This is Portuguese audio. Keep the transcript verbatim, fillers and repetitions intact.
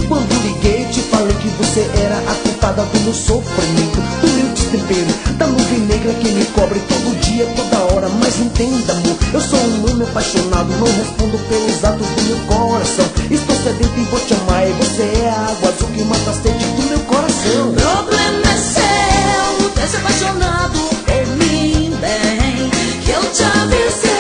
Quando liguei te falei que você era a culpada do meu sofrimento, do meu destempero, da nuvem negra que me cobre todo dia, toda hora. Mas entenda, amor, eu sou um homem apaixonado, não respondo pelos atos do meu coração. Estou sedento e vou te amar, e você é a água azul que mata a sede do meu coração. Problema é seu, ter se apaixonado por mim, bem, que eu te avisei.